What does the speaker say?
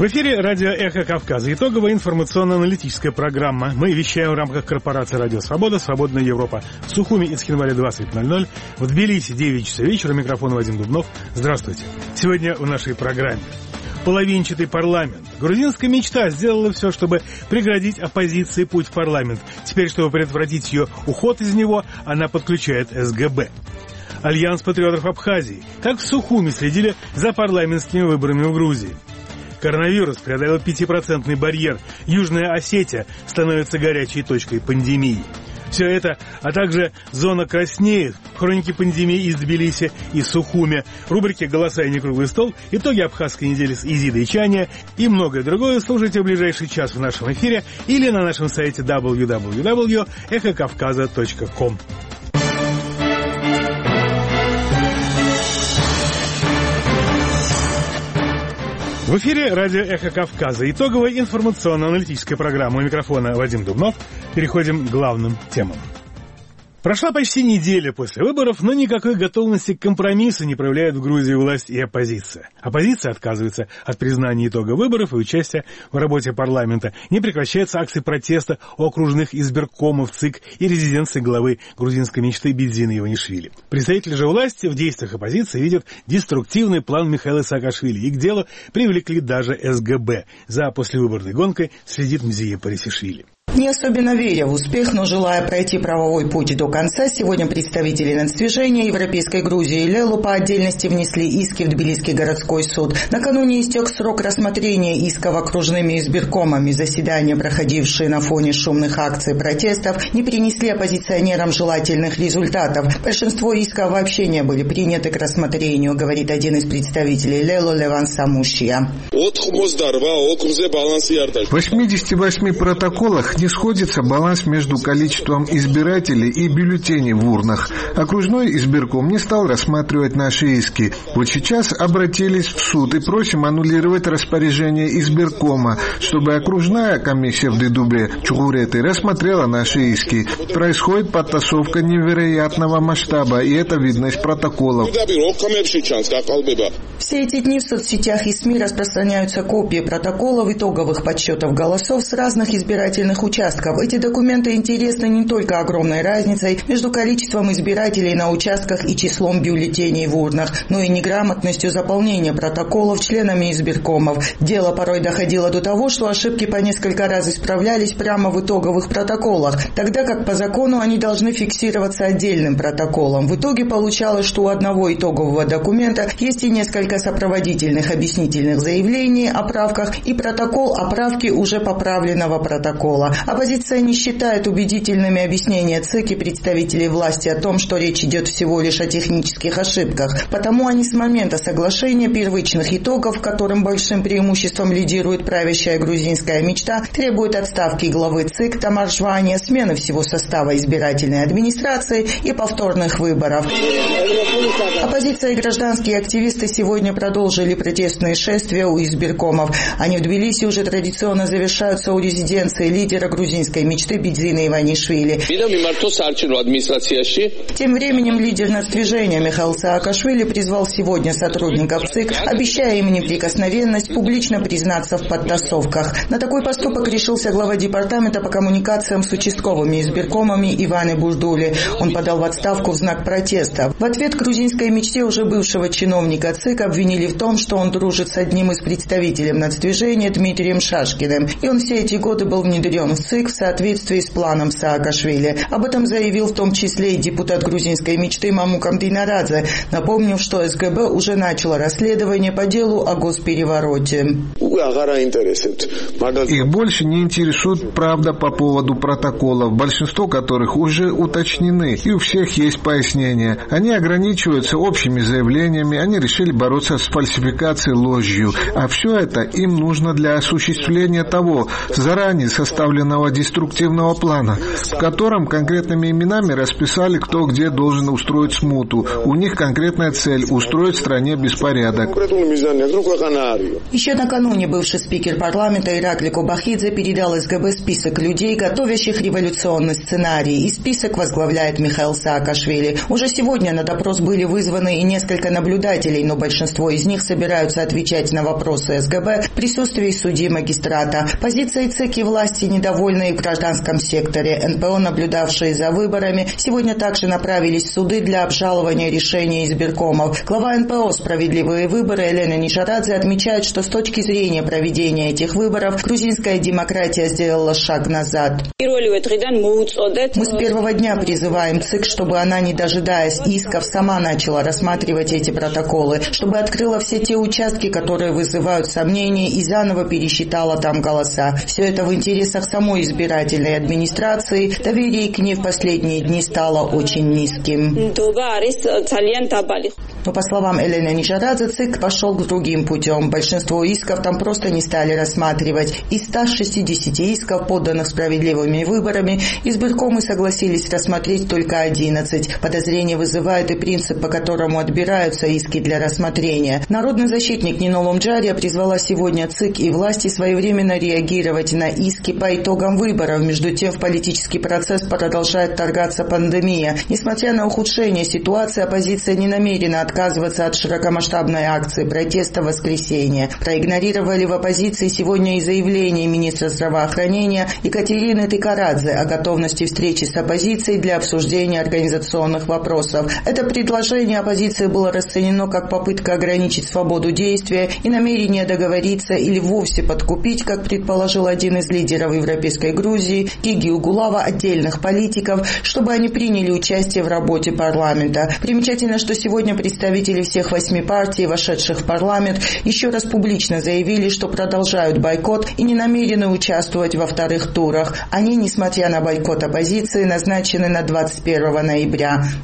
В эфире радио «Эхо Кавказа». Итоговая информационно-аналитическая программа. Мы вещаем в рамках корпорации «Радио Свобода», «Свободная Европа». В Сухуми и Цхинвале 20:00. В Тбилиси 9 часов вечера. Микрофон Вадим Дубнов. Здравствуйте. Сегодня в нашей программе половинчатый парламент. Грузинская мечта сделала все, чтобы преградить оппозиции путь в парламент. Теперь, чтобы предотвратить ее уход из него, она подключает СГБ. Альянс патриотов Абхазии. Как в Сухуми следили за парламентскими выборами в Грузии. Коронавирус преодолел 5% барьер. Южная Осетия становится горячей точкой пандемии. Все это, а также «Зона краснеет», хроники пандемии из Тбилиси и Сухуми, рубрики «Голоса и некруглый стол», итоги абхазской недели с Изидой Чания и многое другое слушайте в ближайший час в нашем эфире или на нашем сайте www.эхокавказа.com. В эфире радио «Эхо Кавказа». Итоговая информационно-аналитическая программа. У микрофона Вадим Дубнов. Переходим к главным темам. Прошла почти неделя после выборов, но никакой готовности к компромиссу не проявляют в Грузии власть и оппозиция. Оппозиция отказывается от признания итога выборов и участия в работе парламента. Не прекращаются акции протеста у окружных избиркомов ЦИК и резиденции главы грузинской мечты Бидзины Иванишвили. Представители же власти в действиях оппозиции видят деструктивный план Михаила Саакашвили, и к делу привлекли даже СГБ. За послевыборной гонкой следит Мзия Парисишвили. Не особенно веря в успех, но желая пройти правовой путь до конца, сегодня представители нацдвижения Европейской Грузии и Лелу по отдельности внесли иски в Тбилисский городской суд. Накануне истек срок рассмотрения исков окружными избиркомами. Заседания, проходившие на фоне шумных акций протестов, не принесли оппозиционерам желательных результатов. Большинство исков вообще не были приняты к рассмотрению, говорит один из представителей Лелу Леван Самушия. В 88 протоколах не сходится баланс между количеством избирателей и бюллетеней в урнах. Окружной избирком не стал рассматривать наши иски. Вот сейчас обратились в суд и просим аннулировать распоряжение избиркома, чтобы окружная комиссия в Дедубе Чугуреты рассмотрела наши иски. Происходит подтасовка невероятного масштаба, и это видно из протоколов. Все эти дни в соцсетях и СМИ распространяются копии протоколов итоговых подсчетов голосов с разных избирательных участков. Эти документы интересны не только огромной разницей между количеством избирателей на участках и числом бюллетеней в урнах, но и неграмотностью заполнения протоколов членами избиркомов. Дело порой доходило до того, что ошибки по несколько раз исправлялись прямо в итоговых протоколах, тогда как по закону они должны фиксироваться отдельным протоколом. В итоге получалось, что у одного итогового документа есть и несколько сопроводительных объяснительных заявлений о правках и протокол о правке уже поправленного протокола. Оппозиция не считает убедительными объяснения ЦИК и представителей власти о том, что речь идет всего лишь о технических ошибках. Потому они с момента соглашения первичных итогов, которым большим преимуществом лидирует правящая грузинская мечта, требуют отставки главы ЦИК Тамаржвания, смены всего состава избирательной администрации и повторных выборов. Оппозиция и гражданские активисты сегодня продолжили протестные шествия у избиркомов. Они в Тбилиси уже традиционно завершаются у резиденции лидера грузинской мечты Бидзины Иванишвили. Тем временем лидер нацдвижения Михаил Саакашвили призвал сегодня сотрудников ЦИК, обещая им неприкосновенность, публично признаться в подтасовках. На такой поступок решился глава департамента по коммуникациям с участковыми избиркомами Иван Буждули. Он подал в отставку в знак протеста. В ответ грузинской мечте уже бывшего чиновника ЦИК обвинили в том, что он дружит с одним из представителей нацдвижения Дмитрием Шашкиным, и он все эти годы был внедрен в ЦИК в соответствии с планом Саакашвили. Об этом заявил в том числе и депутат грузинской мечты Мамукам Дейнарадзе, напомнив, что СГБ уже начало расследование по делу о госперевороте. Их больше не интересует правда по поводу протоколов, большинство которых уже уточнены, и у всех есть пояснения. Они ограничиваются общими заявлениями, они решили бороться с фальсификацией, ложью, а все это им нужно для осуществления того заранее составленного собственного деструктивного плана, в котором конкретными именами расписали, кто где должен устроить смуту. У них конкретная цель – устроить в стране беспорядок. Еще накануне бывший спикер парламента Иракли Кобахидзе передал СГБ список людей, готовящих революционный сценарий, и список возглавляет Михаил Саакашвили. Уже сегодня на допрос были вызваны и несколько наблюдателей, но большинство из них собираются отвечать на вопросы СГБ в присутствии судьи магистрата. Позиции ЦИК и власти, недовольные в гражданском секторе. НПО, наблюдавшие за выборами, сегодня также направились в суды для обжалования решений избиркомов. Глава НПО «Справедливые выборы» Элена Нишарадзе отмечает, что с точки зрения проведения этих выборов грузинская демократия сделала шаг назад. Мы с первого дня призываем ЦИК, чтобы она, не дожидаясь исков, сама начала рассматривать эти протоколы, чтобы открыла все те участки, которые вызывают сомнения, и заново пересчитала там голоса. Все это в интересах самой избирательной администрации. Доверие к ней в последние дни стало очень низким. Но, по словам Элены Нишарадзе, ЦИК пошел к другим путем. Большинство исков там просто не стали рассматривать. Из 160 исков, поданных справедливыми выборами, избиркомы согласились рассмотреть только 11. Подозрение вызывает и принцип, по которому отбираются иски для рассмотрения. Народный защитник Нино Ломджария призвала сегодня ЦИК и власти своевременно реагировать на иски по итогам выборов. Между тем, в политический процесс продолжает вторгаться пандемия. Несмотря на ухудшение ситуации, оппозиция не намерена отказываться от широкомасштабной акции протеста в воскресенье. Проигнорировали в оппозиции сегодня и заявление министра здравоохранения Екатерины Тикарадзе о готовности встречи с оппозицией для обсуждения организационных вопросов. Это предложение оппозиции было расценено как попытка ограничить свободу действия и намерение договориться или вовсе подкупить, как предположил один из лидеров Европейской Грузии, Гиги Угулава, отдельных политиков, чтобы они приняли участие в работе парламента. Примечательно, что сегодня представители всех 8 партий, вошедших в парламент, еще раз публично заявили, что продолжают бойкот и не намерены участвовать во вторых турах. Они, несмотря на бойкот оппозиции, назначены на 21 ноября.